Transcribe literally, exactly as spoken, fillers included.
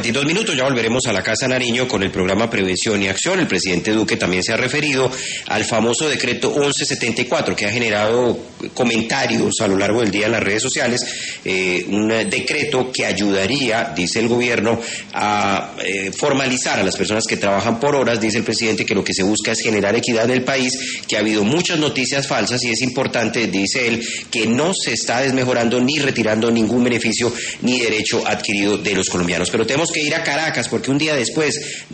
veintidós minutos, ya volveremos a la Casa Nariño con el programa Prevención y Acción. El presidente Duque también se ha referido al famoso decreto once setenta y cuatro que ha generado comentarios a lo largo del día en las redes sociales, eh, un decreto que ayudaría, dice el gobierno, a eh, formalizar a las personas que trabajan por horas. Dice el presidente que lo que se busca es generar equidad en el país, que ha habido muchas noticias falsas y es importante, dice él, que no se está desmejorando ni retirando ningún beneficio ni derecho adquirido de los colombianos. Pero tenemos que ir a Caracas porque un día después